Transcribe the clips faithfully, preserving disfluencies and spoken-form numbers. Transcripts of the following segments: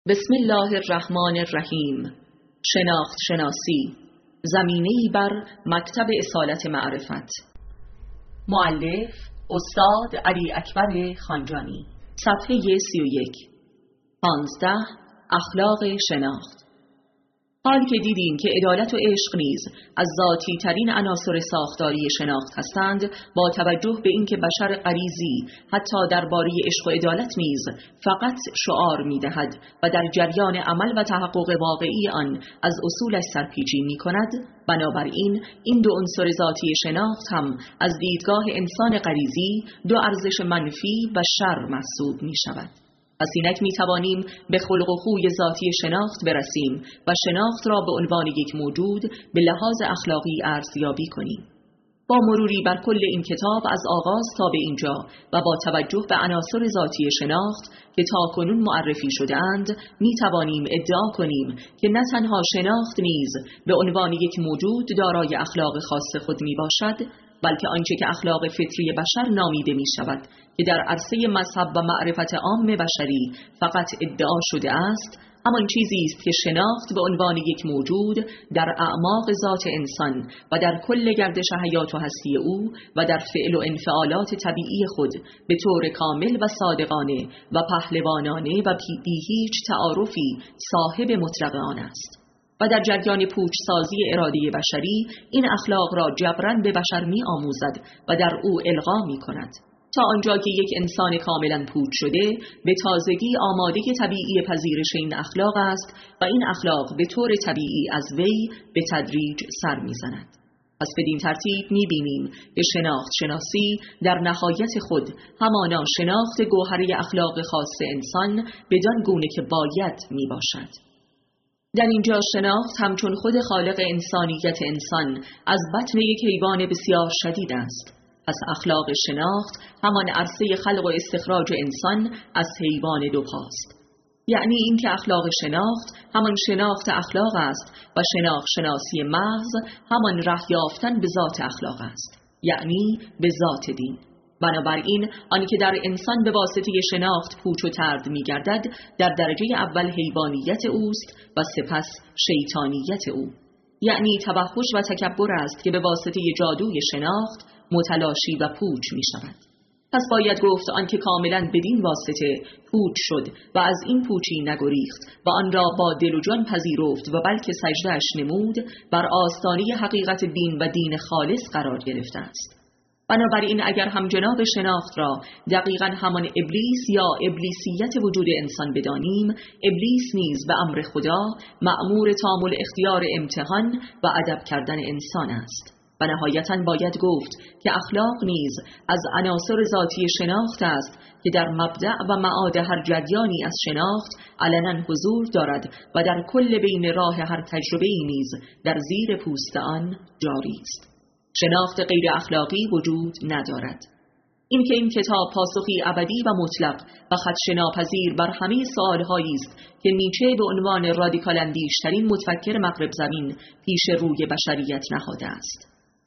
بسم الله الرحمن الرحیم. شناخت شناسی، زمینه‌ای بر مکتب اصالت معرفت. مؤلف استاد علی اکبر خانجانی. صفحه سی و یک. پانزده. اخلاق شناخت. حال که دیدیم که عدالت و عشق نیز از ذاتی ترین عناصر ساختاری شناخت هستند، با توجه به اینکه بشر غریزی حتی درباره عشق و عدالت نیز فقط شعار می‌دهد و در جریان عمل و تحقق واقعی آن از اصولش سرپیچی می‌کند، بنابراین این دو عنصر ذاتی شناخت هم از دیدگاه انسان غریزی دو ارزش منفی و شر محسوب می‌شود. پس اینک می توانیم به خلق و خوی ذاتی شناخت برسیم و شناخت را به عنوان یک موجود به لحاظ اخلاقی ارزیابی کنیم. با مروری بر کل این کتاب از آغاز تا به اینجا و با توجه به عناصر ذاتی شناخت که تاکنون معرفی شده اند، می توانیم ادعا کنیم که نه تنها شناخت نیز به عنوان یک موجود دارای اخلاق خاص خود می باشد، بلکه آنچه که اخلاق فطری بشر نامیده می شود که در عرصه مذهب و معرفت عام بشری فقط ادعا شده است، همان چیزی است که شناخت به عنوان یک موجود در اعماق ذات انسان و در کل گردش حیات و هستی او و در فعل و انفعالات طبیعی خود به طور کامل و صادقانه و پهلوانانه و بی هیچ تعارفی صاحب مطلق آن است. و در جریان پوچسازی اراده بشری این اخلاق را جبران به بشر می آموزد و در او القا می کند، تا آنجا که یک انسان کاملا پوچ شده به تازگی آماده طبیعی پذیرش این اخلاق است و این اخلاق به طور طبیعی از وی به تدریج سر می زند. پس بدین ترتیب می بینیم که شناخت شناسی در نهایت خود همانا شناخت گوهری اخلاق خاص انسان بدان گونه که باید می باشد. در اینجا شناخت همچون خود خالق انسانیت انسان از بطن یک حیوان بسیار شدید است. پس اخلاق شناخت همان عرصه خلق و استخراج انسان از حیوان دو پاست. یعنی اینکه اخلاق شناخت همان شناخت اخلاق است و شناخت شناسی محض همان ره یافتن به ذات اخلاق است، یعنی به ذات دین. بنابراین آنکه در انسان به واسطه شناخت پوچ و طرد می گردد در درجه اول حیوانیت اوست و سپس شیطانیت او، یعنی توحش و تکبر است که به واسطه جادوی شناخت متلاشی و پوچ می شود. پس باید گفت آنکه کاملا بدین واسطه پوچ شد و از این پوچی نگریخت و آن را با دل و جان پذیرفت و بلکه سجده‌اش نمود، بر آستانه حقیقت دین و دین خالص قرار گرفته است. بنابراین اگر هم جناب شناخت را دقیقاً همان ابلیس یا ابلیسیت وجود انسان بدانیم، ابلیس نیز به امر خدا مأمور تامل اختیار امتحان و ادب کردن انسان است. و نهایتاً باید گفت که اخلاق نیز از عناصر ذاتی شناخت است که در مبدأ و معاد هر جریانی از شناخت علنا حضور دارد و در کل بین راه هر تجربه‌ای نیز در زیر پوست آن جاری است. شناخت غیر اخلاقی وجود ندارد. این که این کتاب پاسخی ابدی و مطلق و خدشه‌ناپذیر بر همه سوالهایی است که نیچه به عنوان رادیکال اندیش‌ترین متفکر مغرب زمین پیش روی بشریت نهاده است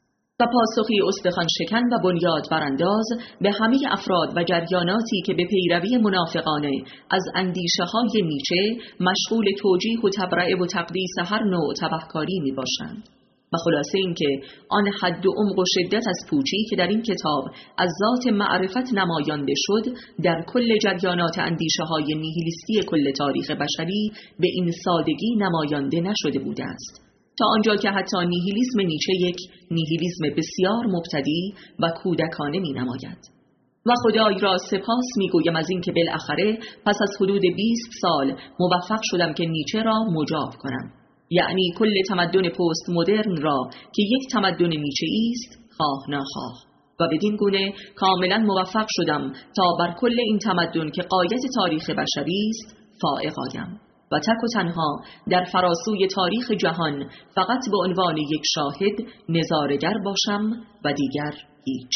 و پاسخی استخوان شکن و بنیاد برانداز به همه افراد و جریاناتی که به پیروی منافقانه از اندیشه‌های نیچه مشغول توجیه و تبرئه و تقدیس هر نوع تبهکاری می باشند. و خلاصه این که آن حد و عمق و شدت از پوچی که در این کتاب از ذات معرفت نمایانده شد در کل جریانات اندیشه های نیهیلیستی کل تاریخ بشری به این سادگی نمایانده نشده بوده است، تا آنجا که حتی نیهیلیسم نیچه یک نیهیلیسم بسیار مبتدی و کودکانه می نماید. و خدای را سپاس می گویم از این که بالاخره پس از حدود بیست سال موفق شدم که نیچه را مجاب کنم، یعنی کل تمدن پست مدرن را که یک تمدن نیچه‌ای است خواه ناخواه، و بدین گونه کاملا موفق شدم تا بر کل این تمدن که غایت تاریخ بشری است فائق آیم و تک و تنها در فراسوی تاریخ جهان فقط به عنوان یک شاهد نظاره‌گر باشم و دیگر هیچ.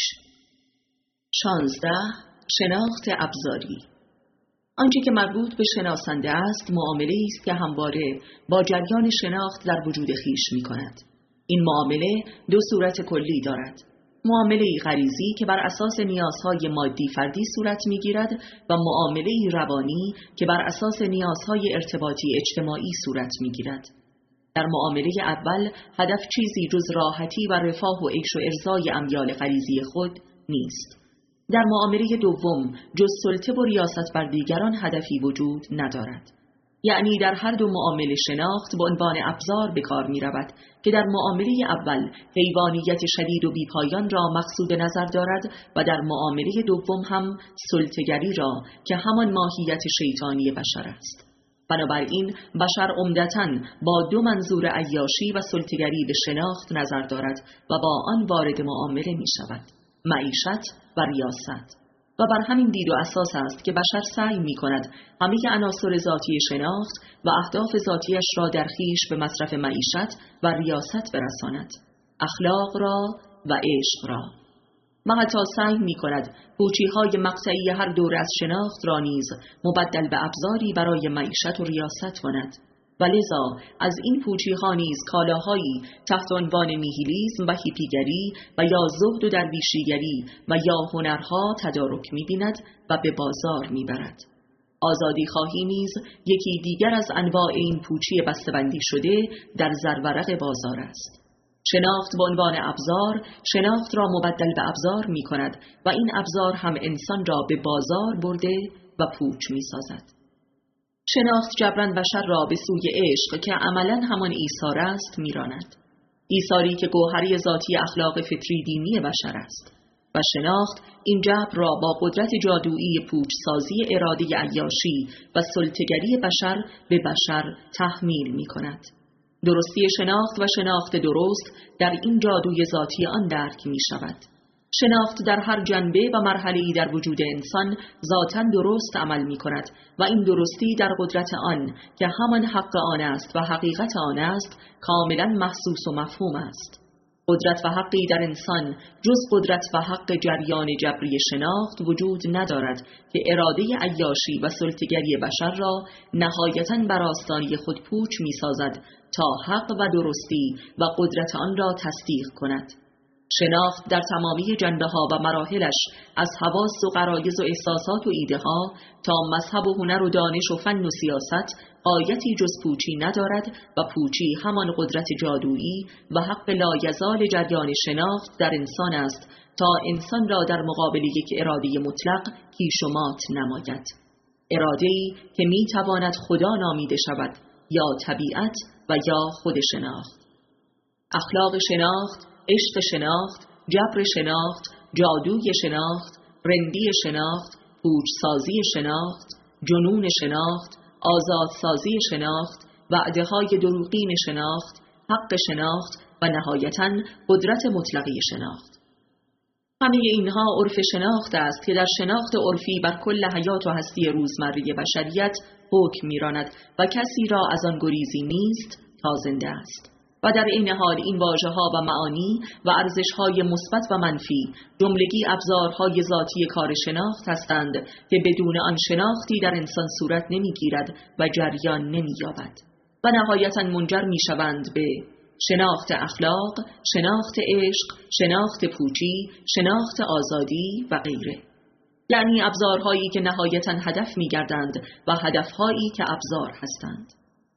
شانزده. شناخت ابزاری. آنچه که مربوط به شناسنده است معامله است که همواره با جریان شناخت در وجود خیش می کند. این معامله دو صورت کلی دارد. معامله غریزی که بر اساس نیازهای مادی فردی صورت می‌گیرد و معامله روانی که بر اساس نیازهای ارتباطی اجتماعی صورت می‌گیرد. در معامله اول هدف چیزی جز راحتی و رفاه و عیش و ارضای امیال غریزی خود نیست. در معامله دوم جز سلطه و ریاست بر دیگران هدفی وجود ندارد. یعنی در هر دو معامله شناخت به عنوان ابزار به کار می رود که در معامله اول حیوانیت شدید و بیپایان را مقصود نظر دارد و در معامله دوم هم سلطه‌گری را که همان ماهیت شیطانی بشر است. بنابراین بشر عمدتاً با دو منظور عیاشی و سلطه‌گری به شناخت نظر دارد و با آن وارد معامله می شود: معیشت و ریاست. و بر همین دید و اساس است که بشر سعی می کند همه عناصر ذاتی شناخت و اهداف ذاتیش را در خویش به مصرف معیشت و ریاست برساند، اخلاق را و عشق را. و حتی سعی می کند پوچی‌های مقطعی هر دوره از شناخت را نیز مبدل به ابزاری برای معیشت و ریاست کند. و لذا از این پوچی‌ها نیز کالاهایی تحت عنوان نیهیلیسم و هیپیگری و یا زهد و درویشیگری و یا هنرها تدارک می‌بیند و به بازار می‌برد. آزادی خواهی نیز یکی دیگر از انواع این پوچی بسته‌بندی شده در زرورق بازار است. شناخت به عنوان ابزار شناخت را مبدل به ابزار می‌کند و این ابزار هم انسان را به بازار برده و پوچ می‌سازد. شناخت جبران بشر را به سوی عشق که عملاً همان ایثار است میراند. ایثاری که گوهری ذاتی اخلاق فطری دینی بشر است. و شناخت این جبر را با قدرت جادویی پوچسازی اراده عیاشی و سلطه‌گری بشر به بشر تحمیل می کند. درستی شناخت و شناخت درست در این جادوی ذاتی آن درک می شود. شناخت در هر جنبه و مرحله‌ای در وجود انسان ذاتاً درست عمل می کند و این درستی در قدرت آن که همان حق آن است و حقیقت آن است کاملاً محسوس و مفهوم است. قدرت و حقی در انسان جز قدرت و حق جریان جبری شناخت وجود ندارد که اراده عیاشی و سلطه‌گری بشر را نهایتاً بر آستانه خود پوچ می سازد تا حق و درستی و قدرت آن را تصدیق کند. شناخت در تمامی جنبه‌ها و مراحلش از حواس و غرایز و احساسات و ایده‌ها تا مذهب و هنر و دانش و فن و سیاست غایتی جز پوچی ندارد و پوچی همان قدرت جادویی و حق لایزال جریان شناخت در انسان است تا انسان را در مقابل یک اراده مطلق کیش و مات نماید. اراده‌ای که می‌تواند خدا نامیده شود یا طبیعت و یا خود شناخت. اخلاق شناخت، عشق شناخت، جبر شناخت، جادوی شناخت، رندی شناخت، پوچسازی شناخت، جنون شناخت، آزادسازی شناخت، وعده‌های دروغین شناخت، حق شناخت و نهایتاً قدرت مطلقی شناخت. همه اینها عرف شناخت است که در شناخت عرفی بر کل حیات و هستی روزمره بشریت حکم می‌راند و کسی را از آن گریزی نیست تا زنده است. و در این حال این واژه‌ها و معانی و ارزش‌های مثبت و منفی جملگی ابزارهای ذاتی کار شناخت هستند که بدون آن شناختی در انسان صورت نمی‌گیرد و جریان نمی‌یابد و نهایتاً منجر می‌شوند به شناخت اخلاق، شناخت عشق، شناخت پوچی، شناخت آزادی و غیره. یعنی ابزارهایی که نهایتاً هدف می‌گردند و هدفهایی که ابزار هستند.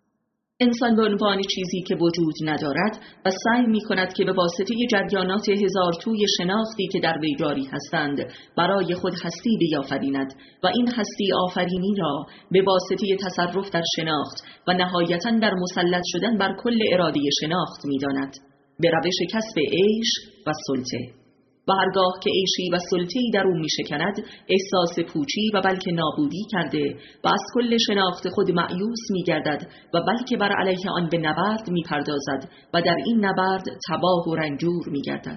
انسان به عنوان چیزی که وجود ندارد و سعی می کند که به واسطه جریانات هزار توی شناختی که در وی جاری هستند برای خود هستی بیافریند و این هستی آفرینی را به واسطه تصرف در شناخت و نهایتاً در مسلط شدن بر کل اراده شناخت می داند به روش کسب عیش و سلطه. و هرگاه که عیشی و سلطه‌ای در او می‌شکند احساس پوچی و بلکه نابودی کرده و از کل شناخت خود مایوس می‌گردد و بلکه بر علیه آن به نبرد می‌پردازد و در این نبرد تباه و رنجور می‌گردد.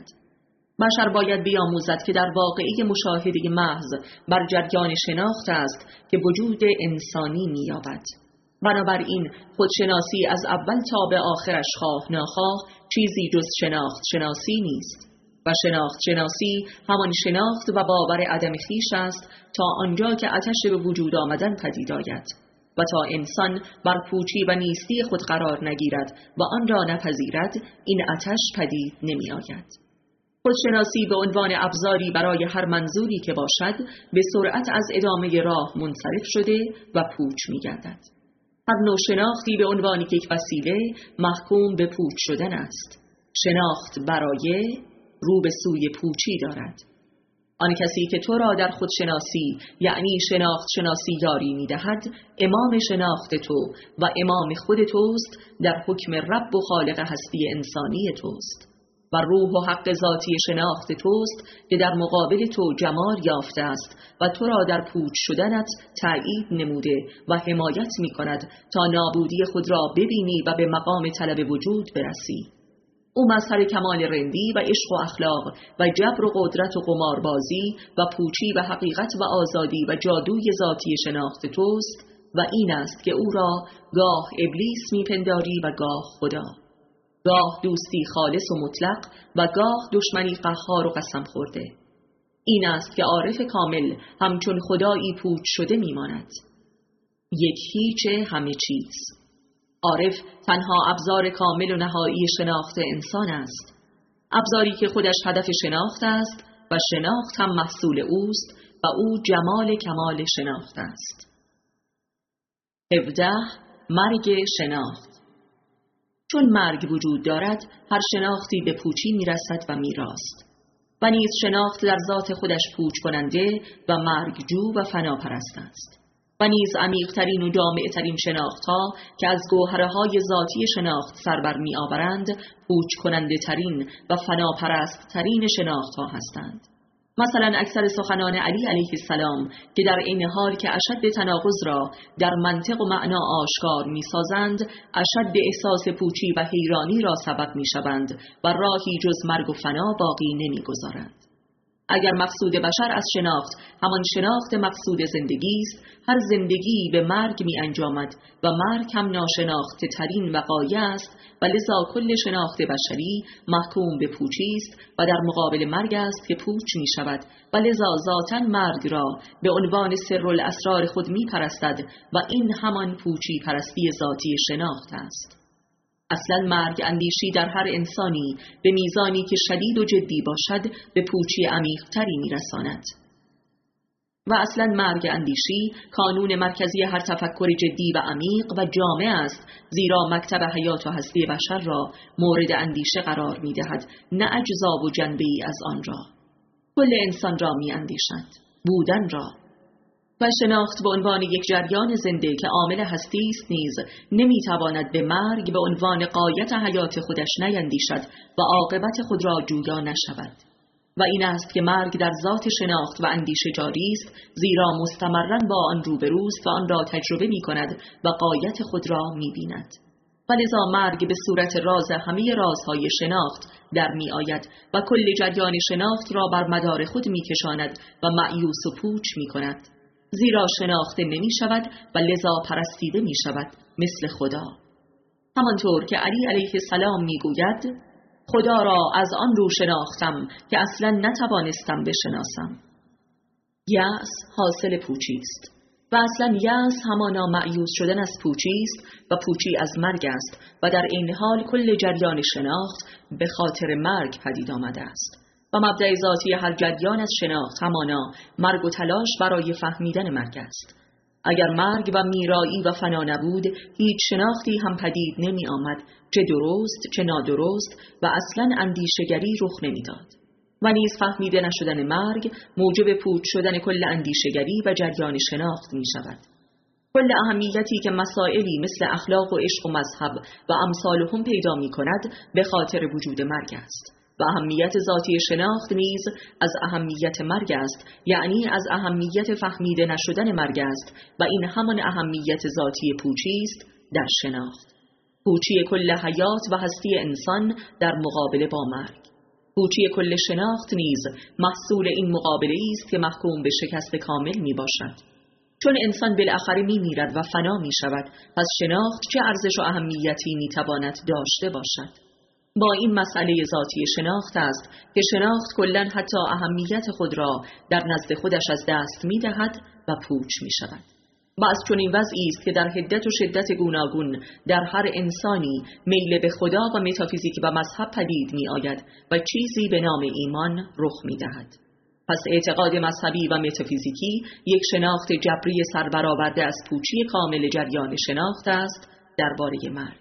بشر باید بیاموزد که در واقعه مشاهده محض بر جریان شناخت است که وجود انسانی می‌یابد. بنابراین خودشناسی از اول تا به آخرش خواه ناخواه چیزی جز شناخت شناسی نیست. و شناخت شناسی همان شناخت و باور عدم خویش است تا آنجا که آتش به وجود آمدن پدید آید و تا انسان بر پوچی و نیستی خود قرار نگیرد و آن را نپذیرد این آتش پدید نمی آید. خودشناسی به عنوان ابزاری برای هر منظوری که باشد به سرعت از ادامه راه منصرف شده و پوچ می‌گردد. هر نوع شناختی به عنوان یک وسیله محکوم به پوچ شدن است. شناخت برای رو به سوی پوچی دارد. آن کسی که تو را در خودشناسی یعنی شناخت شناسی یاری می‌دهد، امام شناخت تو و امام خود توست در حکم رب و خالق هستی انسانی توست و روح و حق ذاتی شناخت توست که در مقابل تو جمال یافته است و تو را در پوچ شدنت تأیید نموده و حمایت می کند تا نابودی خود را ببینی و به مقام طلب وجود برسی. او مظهر کمال رندی و عشق و اخلاق و جبر و قدرت و قماربازی و پوچی و حقیقت و آزادی و جادوی ذاتی شناخت توست و این است که او را گاه ابلیس میپنداری و گاه خدا، گاه دوستی خالص و مطلق و گاه دشمنی قهار و قسم خورده. این است که عارف کامل همچون خدایی پوچ شده میماند، یک هیچ همه چیز. عارف تنها ابزار کامل و نهایی شناخت انسان است، ابزاری که خودش هدف شناخت است و شناخت هم محصول اوست و او جمال کمال شناخت است. هفده. مرگ شناخت. چون مرگ وجود دارد، هر شناختی به پوچی میرسد و میراست و نیز شناخت در ذات خودش پوچ کننده و مرگجو و فناپرست است و نیز عمیق‌ترین و جامع‌ترین شناخت‌ها که از گوهرهای ذاتی شناخت سربر می‌آورند، پوچ کننده ترین و فناپرست ترین شناخت‌ها هستند. مثلا اکثر سخنان علی علیه السلام که در این حال که اشد تناقض را در منطق و معنا آشکار می‌سازند، اشد احساس پوچی و حیرانی را سبب می‌شوند و راهی جز مرگ و فنا باقی نمی‌گذارند. اگر مقصود بشر از شناخت همان شناخت مقصود زندگی است، هر زندگی به مرگ می انجامد و مرگ هم ناشناخت ترین وقایع است و لذا کل شناخت بشری محکوم به پوچی است و در مقابل مرگ است که پوچ می شود و لذا ذاتاً مرگ را به عنوان سر الاسرار خود می پرستد و این همان پوچی پرستی ذاتی شناخت است. اصلا مرگ اندیشی در هر انسانی به میزانی که شدید و جدی باشد به پوچی عمیق‌تری میرساند و اصلا مرگ اندیشی کانون مرکزی هر تفکر جدی و عمیق و جامع است، زیرا مکتب حیات و هستی بشر را مورد اندیشه قرار میدهد، نه اجزا و جنبه‌ای از آن را. کل انسان را میاندیشد، بودن را. و شناخت به عنوان یک جریان زنده که عامل هستی است نیز نمیتواند به مرگ به عنوان غایت حیات خودش نیندیشد و عاقبت خود را جویا نشود. و این است که مرگ در ذات شناخت و اندیشه جاری است، زیرا مستمرا با آن روبروست و آن را تجربه می کند و غایت خود را می بیند. و لذا مرگ به صورت راز همه رازهای شناخت در می آید و کل جریان شناخت را بر مدار خود می کشاند و مأیوس و پوچ می کند، زیرا شناخته نمی شود و لذا پرستیده می شود مثل خدا. همانطور که علی علیه السلام می گوید: خدا را از آن رو شناختم که اصلا نتوانستم بشناسم. یأس حاصل پوچی است و اصلا یأس همانا مأیوس شدن از پوچی است و پوچی از مرگ است و در این حال کل جریان شناخت به خاطر مرگ پدید آمده است و مبدأ ذاتی هر جریان از شناخت همانا مرگ و تلاش برای فهمیدن مرگ است. اگر مرگ و میرایی و فنا نبود، هیچ شناختی هم پدید نمی آمد، چه درست چه نادرست، و اصلا اندیشگری رخ نمی داد. و نیز فهمیده نشدن مرگ موجب پوچ شدن کل اندیشگری و جریان شناخت می شود. کل اهمیتی که مسائلی مثل اخلاق و عشق و مذهب و امثالهم پیدا می کند به خاطر وجود مرگ است. و اهمیت ذاتی شناخت نیز از اهمیت مرگ است، یعنی از اهمیت فهمیده نشدن مرگ است و این همان اهمیت ذاتی پوچی است در شناخت. پوچی کل حیات و هستی انسان در مقابله با مرگ. پوچی کل شناخت نیز محصول این مقابله است که محکوم به شکست کامل می باشد. چون انسان بالاخره می میرد و فنا می شود، پس شناخت چه ارزش و اهمیتی می تواند داشته باشد؟ با این مسئله ذاتی شناخت است که شناخت کلاً حتی اهمیت خود را در نزد خودش از دست می دهد و پوچ می شود. و از چنین وضعی است که در حدت و شدت گوناگون در هر انسانی میل به خدا و متافیزیک و مذهب پدید می آید و چیزی به نام ایمان رخ می دهد. پس اعتقاد مذهبی و متافیزیکی یک شناخت جبری سربرآورده از پوچی کامل جریان شناخت است درباره مرگ.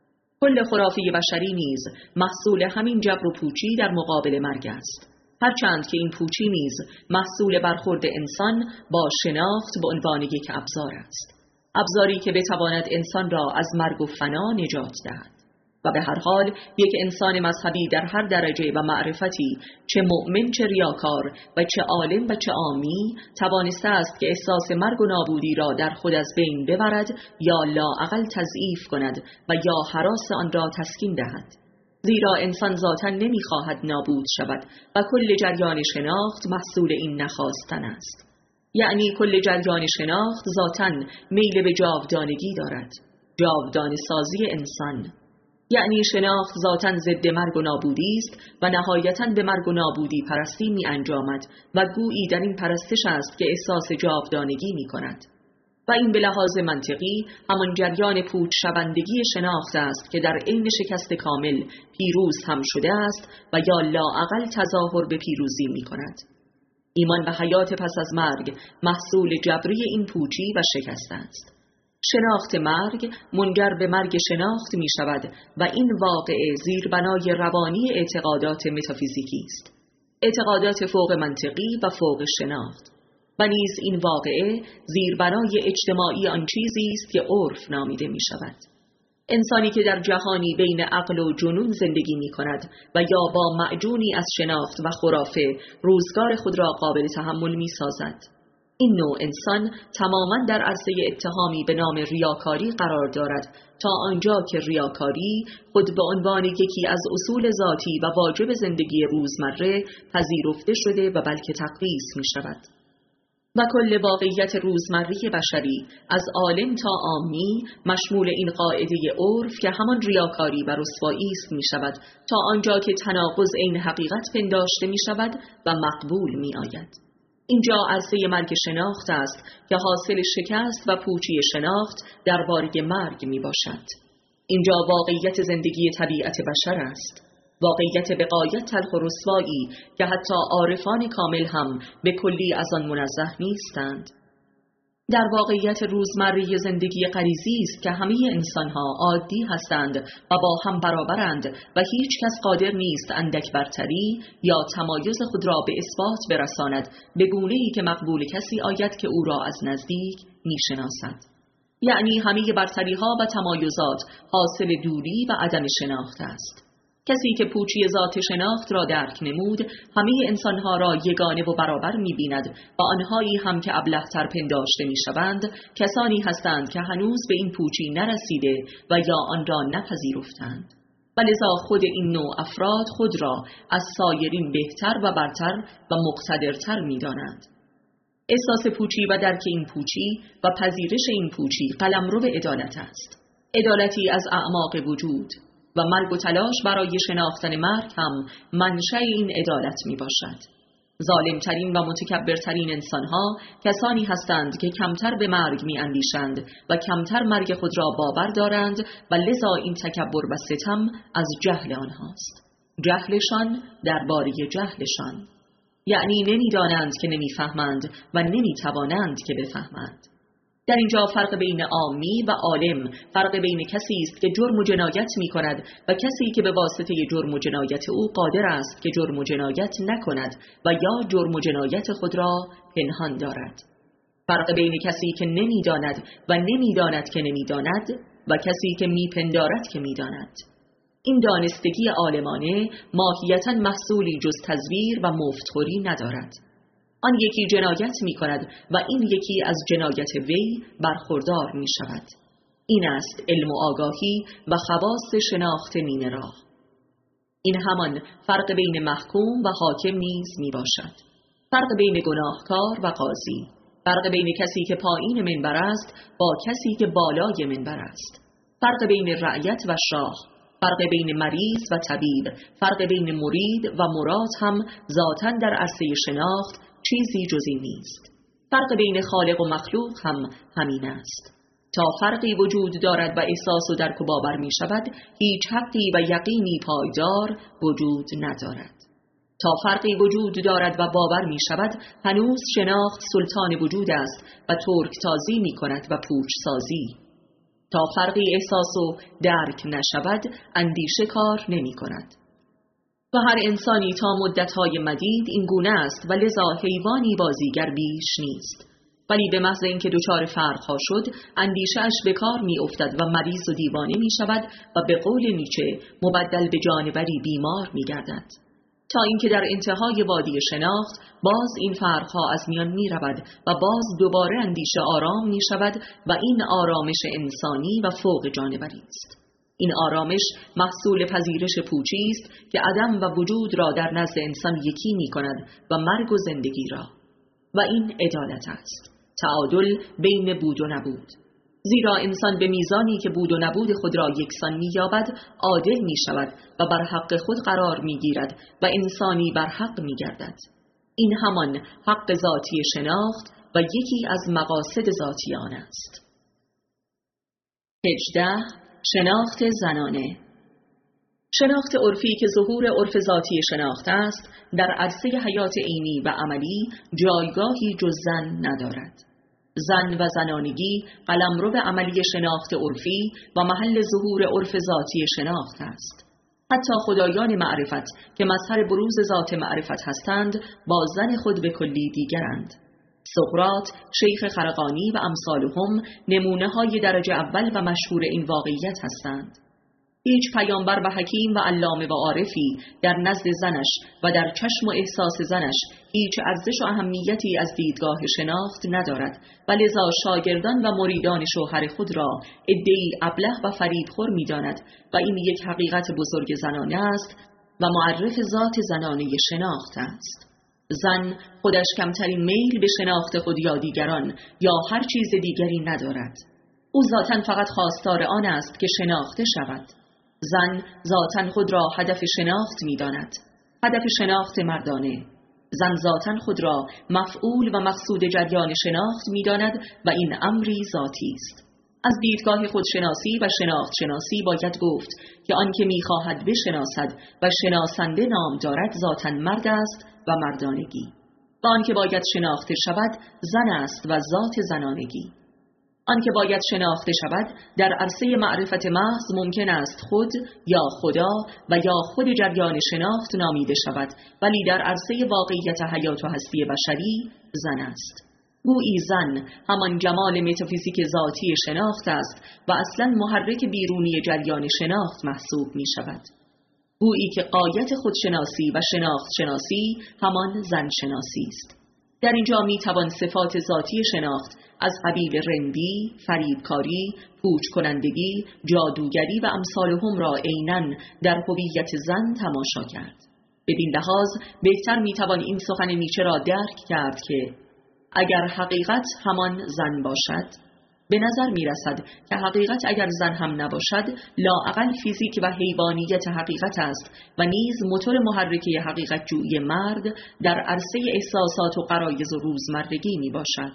کل خرافه بشری نیز محصول همین جبر و پوچی در مقابل مرگ است، هرچند که این پوچی نیز محصول برخورد انسان با شناخت به عنوان یک ابزار است، ابزاری که بتواند انسان را از مرگ و فنا نجات دهد. و به هر حال یک انسان مذهبی در هر درجه و معرفتی، چه مؤمن چه ریاکار و چه عالم و چه عامی، توانسته است که احساس مرگ و نابودی را در خود از بین ببرد یا لااقل تضعیف کند و یا هراس آن را تسکین دهد. زیرا انسان ذاتاً نمی‌خواهد نابود شود و کل جریان شناخت محصول این نخواستن است. یعنی کل جریان شناخت ذاتاً میل به جاودانگی دارد، جاودانه سازی انسان. یعنی شناخت ذاتاً ضد مرگ و نابودی است و نهایتاً به مرگ و نابودی پرستی می انجامد و گویی در این پرستش است که احساس جاودانگی می کند. و این به لحاظ منطقی همان جریان پوچ شوندگی شناخت است که در عین شکست کامل پیروز هم شده است و یا لااقل تظاهر به پیروزی می کند. ایمان به حیات پس از مرگ محصول جبری این پوچی و شکست است. شناخت مرگ منجر به مرگ شناخت می شود و این واقعه زیربنای روانی اعتقادات متافیزیکی است، اعتقادات فوق منطقی و فوق شناخت. و نیز این واقعه زیربنای اجتماعی آن چیزی است که عرف نامیده می شود. انسانی که در جهانی بین عقل و جنون زندگی می کند و یا با معجونی از شناخت و خرافه روزگار خود را قابل تحمل می سازد، این نوع انسان تماماً در عرصه اتهامی به نام ریاکاری قرار دارد، تا آنجا که ریاکاری خود به عنوان یکی از اصول ذاتی و واجب زندگی روزمره پذیرفته شده و بلکه تقدیس می شود. و کل واقعیت روزمره بشری از عالم تا عامی مشمول این قاعده عرف که همان ریاکاری و رسوایی است می شود، تا آنجا که تناقض این حقیقت پنداشته می شود و مقبول می آید. اینجا عرصه مرگ شناخت است که حاصل شکست و پوچی شناخت درباره مرگ می باشد. اینجا واقعیت زندگی طبیعت بشر است، واقعیت به غایت تلخ و رسوایی که حتی عارفان کامل هم به کلی از آن منزه نیستند. در واقعیت روزمره زندگی غریزی است که همه انسانها عادی هستند و با هم برابرند و هیچ کس قادر نیست اندک برتری یا تمایز خود را به اثبات برساند به گونه‌ای که مقبول کسی آید که او را از نزدیک میشناسد. یعنی همه برتری ها و تمایزات حاصل دوری و عدم شناخت است. کسی که پوچی ذات شناخت را درک نمود، همه انسانها را یگانه و برابر می‌بیند و آنهایی هم که ابله‌تر پنداشته می‌شوند، کسانی هستند که هنوز به این پوچی نرسیده و یا آن را نپذیرفتند. و لذا خود این نوع افراد خود را از سایرین بهتر و برتر و مقتدرتر می‌دانند. احساس پوچی و درک این پوچی و پذیرش این پوچی قلمرو عدالت است، عدالتی از اعماق وجود، و مرگ و تلاش برای شناختن مرگ هم منشأ این عدالت می باشد. ظالمترین و متکبرترین انسانها کسانی هستند که کمتر به مرگ می اندیشند و کمتر مرگ خود را باور دارند و لذا این تکبر و ستم از جهل آنهاست، جهلشان درباره جهلشان. یعنی نمی دانند که نمی فهمند و نمی توانند که بفهمند. در اینجا فرق بین عامی و عالم فرق بین کسی است که جرم و جنایت می کند و کسی که به واسطه جرم و جنایت او قادر است که جرم و جنایت نکند و یا جرم و جنایت خود را پنهان دارد. فرق بین کسی که نمی داند و نمی داند که نمی داند و کسی که می پندارد که می داند. این دانستگی عالمانه ماهیتاً محصولی جز تزویر و مفتخوری ندارد. آن یکی جنایت می کند و این یکی از جنایت وی برخوردار می شود. این است علم و آگاهی و خواص شناخت نیمه راه. این همان فرق بین محکوم و حاکم نیز می باشد. فرق بین گناهکار و قاضی. فرق بین کسی که پایین منبر است با کسی که بالای منبر است. فرق بین رعیت و شاه. فرق بین مریض و طبیب. فرق بین مرید و مراد هم ذاتاً در عرصه شناخت چیزی جزی نیست. فرق بین خالق و مخلوق هم همین است. تا فرقی وجود دارد و احساس و درک و باور می شود، هیچ حقی و یقینی پایدار وجود ندارد. تا فرقی وجود دارد و باور می شود، هنوز شناخت سلطان وجود است و ترک تازی می کند و پوچ سازی. تا فرقی احساس و درک نشود، اندیشه کار نمی کند. و هر انسانی تا مدتهای مدید این گونه است و لذا حیوانی بازیگر بیش نیست. ولی به محض اینکه دچار فرقها شد، اندیشه اش به کار می افتد و مریض و دیوانه می شود و به قول نیچه مبدل به جانوری بیمار می گردد. تا اینکه در انتهای وادی شناخت باز این فرقها از میان می رود و باز دوباره اندیشه آرام می شود و این آرامش انسانی و فوق جانوری است. این آرامش محصول پذیرش پوچی است که عدم و وجود را در نزد انسان یکی می کند و مرگ و زندگی را. و این عدالت است، تعادل بین بود و نبود. زیرا انسان به میزانی که بود و نبود خود را یکسان می یابد عادل می شود و بر حق خود قرار می گیرد و انسانی بر حق می گردد. این همان حق ذاتی شناخت و یکی از مقاصد ذاتی آن است. هجده. شناخت زنانه. شناخت عرفی که ظهور عرف ذاتی شناخت است، در عرصه حیات عینی و عملی جایگاهی جز زن ندارد. زن و زنانگی قلمرو عملی شناخت عرفی و محل ظهور عرف ذاتی شناخت است. حتی خدایان معرفت که مظهر بروز ذات معرفت هستند، با زن خود به کلی دیگرند. سقراط، شیخ خرقانی و امثالهم نمونه های درجه اول و مشهور این واقعیت هستند. هیچ پیامبر و حکیم و علامه و عارفی در نزد زنش و در چشم و احساس زنش هیچ ارزش و اهمیتی از دیدگاه شناخت ندارد و لذا شاگردان و مریدان شوهر خود را عده‌ای ابله و فریبخور می‌داند و این یک حقیقت بزرگ زنانه است و معرف ذات زنانه شناخت است. زن خودش کمترین میل به شناخت خود یا دیگران یا هر چیز دیگری ندارد. او ذاتاً فقط خواستار آن است که شناخته شود. زن ذاتاً خود را هدف شناخت می داند، هدف شناخت مردانه. زن ذاتاً خود را مفعول و مقصود جریان شناخت می داند و این امری ذاتی است. از دیدگاه خودشناسی و شناخت شناسی باید گفت که آن که می خواهد بشناسد و شناسنده نام دارد ذاتاً مرد است و مردانگی، و آن که باید شناخته شود زن است و ذات زنانگی. آن که باید شناخته شود در عرصه معرفت محض ممکن است خود یا خدا و یا خود جریان شناخت نامیده شود، ولی در عرصه واقعیت حیات و هستی بشری زن است. گویی زن همان جمال متافیزیک ذاتی شناخت است و اصلا محرک بیرونی جریان شناخت محسوب می شود. گویی که غایت خودشناسی و شناخت شناسی همان زن شناسی است. در اینجا می توان صفات ذاتی شناخت از قبیل رندی، فریبکاری، پوچ کنندگی، جادوگری و امثالهم را عیناً در هویت زن تماشا کرد. بدین لحاظ بهتر می توان این سخن نیچه را درک کرد که اگر حقیقت همان زن باشد، به نظر می رسد که حقیقت اگر زن هم نباشد لااقل فیزیک و حیوانیت حقیقت است و نیز موتور محرکه حقیقت جویی مرد در عرصه احساسات و غرایز و روزمرگی می باشد.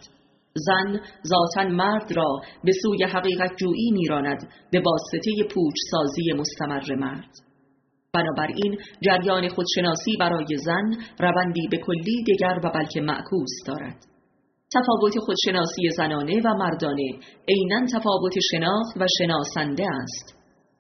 زن ذاتاً مرد را به سوی حقیقت جویی می راند به واسطه پوچ سازی مستمر مرد. بنابراین جریان خودشناسی برای زن روندی به کلی دیگر و بلکه معکوس دارد. تفاوت خودشناسی زنانه و مردانه عیناً تفاوت شناخت و شناسنده است.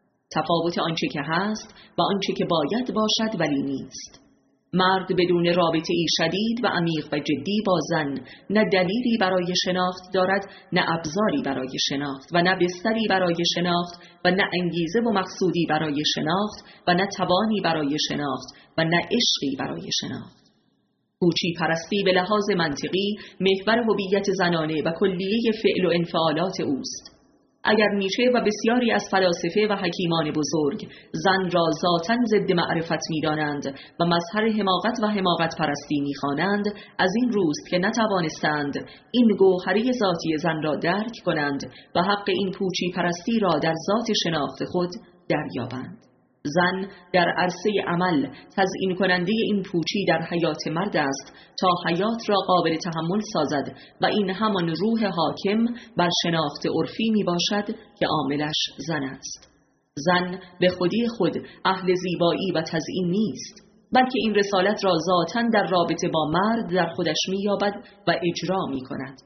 تفاوت آنچه که هست و آنچه که باید باشد ولی نیست. مرد بدون رابطه ای شدید و عمیق و جدی با زن نه دلیلی برای شناخت دارد، نه ابزاری برای شناخت و نه بستری برای شناخت و نه انگیزه و مقصودی برای شناخت و نه توانی برای شناخت و نه عشقی برای شناخت. پوچی پرستی به لحاظ منطقی محور هویت زنانه و کلیه فعل و انفعالات اوست. اگر نیچه و بسیاری از فلاسفه و حکیمان بزرگ زن را ذاتاً ضد معرفت می دانند و مظهر حماقت و حماقت پرستی می خوانند، از این روست که نتوانستند این گوهری ذاتی زن را درک کنند و حق این پوچی پرستی را در ذات شناخت خود دریابند. زن در عرصه عمل تزیین کننده این پوچی در حیات مرد است تا حیات را قابل تحمل سازد و این همان روح حاکم بر شناخت عرفی می باشد که عاملش زن است. زن به خودی خود اهل زیبایی و تزیین نیست، بلکه این رسالت را ذاتاً در رابطه با مرد در خودش می یابد و اجرا می کند.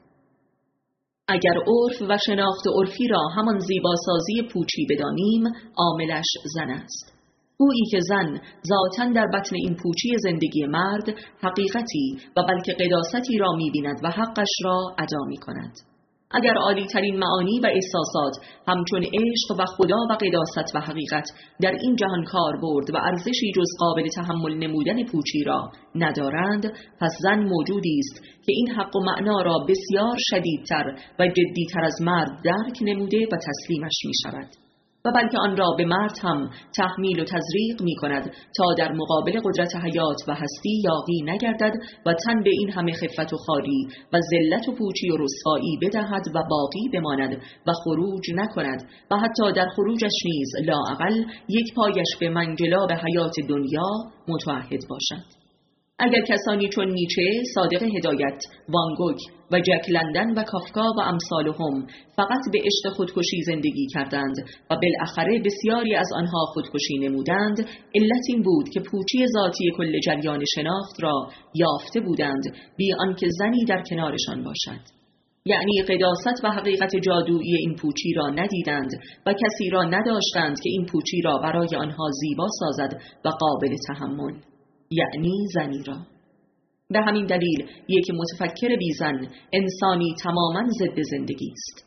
اگر عرف و شناخت عرفی را همان زیباسازی پوچی بدانیم، عاملش زن است. گویی که زن ذاتاً در بطن این پوچی زندگی مرد حقیقتی و بلکه قداستی را می بیند و حقش را ادا می کند. اگر عالی ترین معانی و احساسات همچون عشق و خدا و قداست و حقیقت در این جهان کار برد و ارزشی جز قابل تحمل نمودن پوچی را ندارند، پس زن موجودی است که این حق و معنا را بسیار شدیدتر و جدیتر از مرد درک نموده و تسلیمش می شود و بلکه آن را به مرد هم تحمیل و تزریق می کند تا در مقابل قدرت حیات و هستی یاغی نگردد و تن به این همه خفت و خاری و ذلت و پوچی و رسوایی بدهد و باقی بماند و خروج نکند و حتی در خروجش نیز لااقل یک پایش به منجلاب حیات دنیا متعهد باشد. اگر کسانی چون نیچه، صادق هدایت، وان گوگ و جک لندن و کافکا و امثالهم فقط به عشق خودکشی زندگی کردند و بالاخره بسیاری از آنها خودکشی نمودند، علت این بود که پوچی ذاتی کل جریان شناخت را یافته بودند بی آنکه زنی در کنارشان باشد. یعنی قداست و حقیقت جادویی این پوچی را ندیدند و کسی را نداشتند که این پوچی را برای آنها زیبا سازد و قابل تحمل، یعنی زنی را. به همین دلیل یک متفکر بیزن انسانی تماماً ضد زندگی است.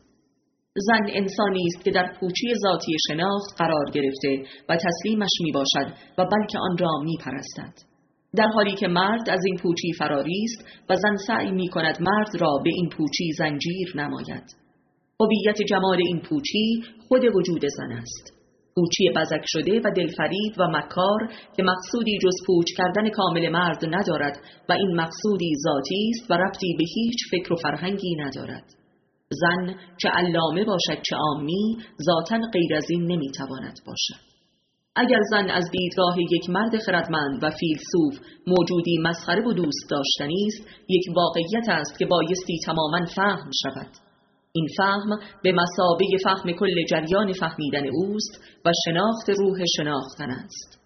زن انسانی است که در پوچی ذاتی شناخت قرار گرفته و تسلیمش می باشد و بلکه آن را می پرستد، در حالی که مرد از این پوچی فراری است و زن سعی می کند مرد را به این پوچی زنجیر نماید. هویت جمال این پوچی خود وجود زن است، پوچی بزک شده و دلفریب و مکار که مقصودی جز پوچ کردن کامل مرد ندارد و این مقصودی ذاتی است و ربطی به هیچ فکر و فرهنگی ندارد. زن چه علامه باشد چه عامی ذاتاً غیر از این نمیتواند باشد. اگر زن از دیدگاه یک مرد خردمند و فیلسوف موجودی مسخره و دوست داشتنی است، یک واقعیت است که بایستی تماماً فهم شود. این فهم به مثابه فهم کل جریان فهمیدن اوست و شناخت روح شناختن است.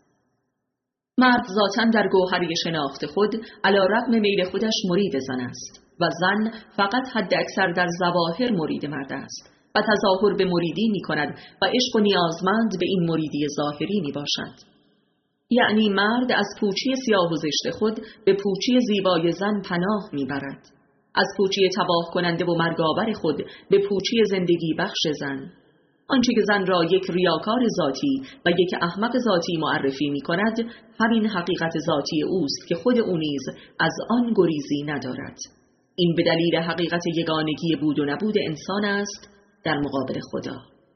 مرد ذاتاً در گوهری شناخت خود علی رغم میل خودش مرید زن است و زن فقط حد اکثر در ظواهر مرید مرد است و تظاهر به مریدی می کند و عشق و نیازمند به این مریدی ظاهری می باشد. یعنی مرد از پوچی سیاه و زشت خود به پوچی زیبای زن پناه می برد، از پوچی تباه کننده و مرگاور خود به پوچی زندگی بخش زن. آنچه که زن را یک ریاکار ذاتی و یک احمق ذاتی معرفی می کند، همین حقیقت ذاتی اوست که خود او نیز از آن گریزی ندارد. این به دلیل حقیقت یگانگی بود و نبود انسان است در مقابل خدا.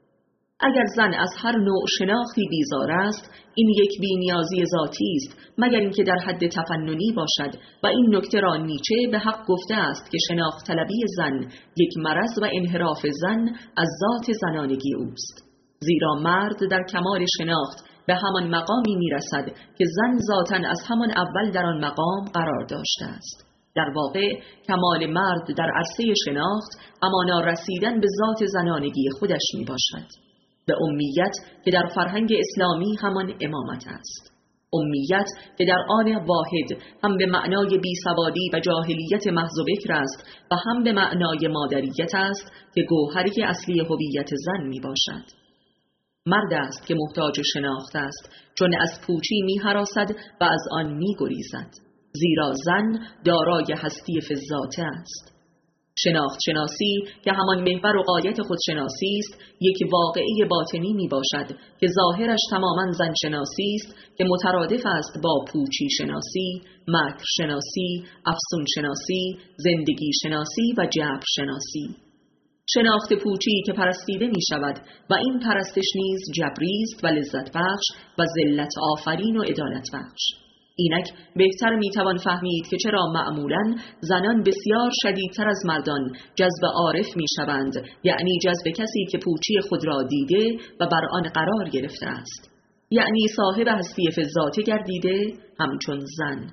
اگر زن از هر نوع شناختی بیزار است، این یک بی‌نیازی ذاتی است، مگر اینکه در حد تفننی باشد و این نکته را نیچه به حق گفته است که شناخت طلبی زن یک مرض و انحراف زن از ذات زنانگی اوست، زیرا مرد در کمال شناخت به همان مقامی میرسد که زن ذاتاً از همان اول در آن مقام قرار داشته است. در واقع کمال مرد در عرصه شناخت همانا رسیدن به ذات زنانگی خودش می باشد، به امیت که در فرهنگ اسلامی همان امامت است. امیت که در آن واحد هم به معنای بیسوادی و جاهلیت محض و بکر است و هم به معنای مادریت است که گوهری اصلی هویت زن می باشد. مرد است که محتاج شناخت است، چون از پوچی می هراسد و از آن می گریزد، زیرا زن دارای هستی فی-الذات است. شناخت شناسی که همان محور و غایت خودشناسی است، یک واقعه باطنی می باشد که ظاهرش تماما زن شناسی است که مترادف است با پوچی شناسی، مکر شناسی، افسون شناسی، زندگی شناسی و جبر شناسی. شناخت پوچی که پرستیده می شود و این پرستش نیز جبری است و لذت بخش و ذلت آفرین و عدالت بخش. اینک بهتر میتوان فهمید که چرا معمولاً زنان بسیار شدیدتر از مردان جذب عارف میشوند، یعنی جذب کسی که پوچی خود را دیده و بر آن قرار گرفته است. یعنی صاحب هستی فی گردیده همچون زن.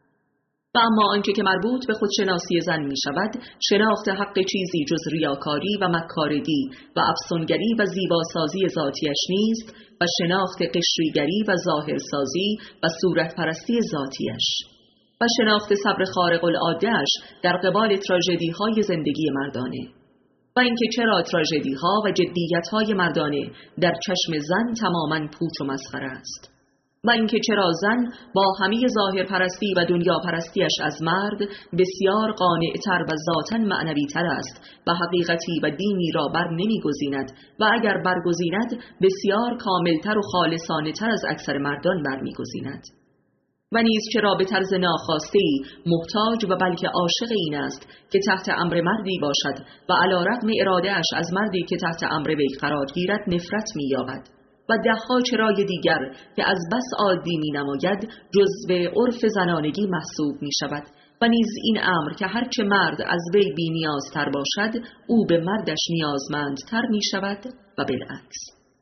و اما آنچه که مربوط به خودشناسی زن می شود، شناخت حق چیزی جز ریاکاری و مکارگی و افسونگری و زیباسازی ذاتیش نیست و شناخت قشریگری و ظاهرسازی و صورت پرستی ذاتیش و شناخت صبر خارق العاده‌اش در قبال تراژدی های زندگی مردانه و اینکه چرا تراژدی ها و جدیت های مردانه در چشم زن تماماً پوچ و مسخره است و اینکه چرا زن با همه ظاهر پرستی و دنیا پرستیش از مرد بسیار قانع‌تر و ذاتاً معنوی‌تر است و حقیقتی و دینی را بر نمی‌گزیند و اگر برگزیند بسیار کاملتر و خالصانه‌تر از اکثر مردان برمی‌گزیند. و نیز چرا به طرز ناخواسته‌ای محتاج و بلکه عاشق این است که تحت امر مردی باشد و علی‌رغم اراده‌اش از مردی که تحت امر وی قرار گیرد نفرت می‌یابد و ده‌ها چرای دیگر که از بس عادی می‌نماید جزو عرف زنانگی محسوب می‌شود و نیز این امر که هرچه مرد از وی بی‌نیازتر باشد او به مردش نیازمندتر می‌شود و بالعکس.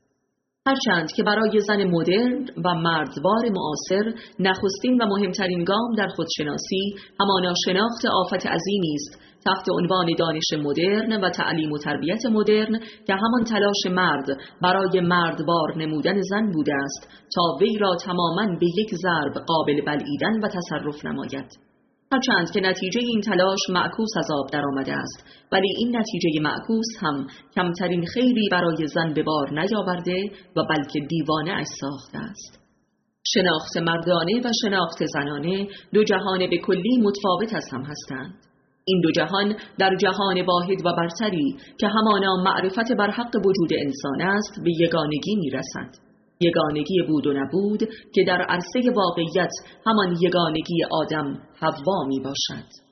هرچند که برای زن مدرن و مردوار معاصر نخستین و مهمترین گام در خودشناسی همانا شناخت آفت عظیمی است تحت عنوان دانش مدرن و تعلیم و تربیت مدرن که همان تلاش مرد برای مردوار نمودن زن بوده است تا وی را تماماً به یک ضرب قابل بلعیدن و تصرف نماید. هرچند که نتیجه این تلاش معکوس از آب در آمده است، ولی این نتیجه معکوس هم کمترین خیری برای زن به بار نیاورده و بلکه دیوانه اش ساخته است. شناخت مردانه و شناخت زنانه دو جهان به کلی متفاوت از هم هستند. این دو جهان در جهان واحد و برتری که همانا معرفت بر حق وجود انسان است به یگانگی می رسد. یگانگی بود و نبود که در عرصه واقعیت همان یگانگی آدم حوا می باشد.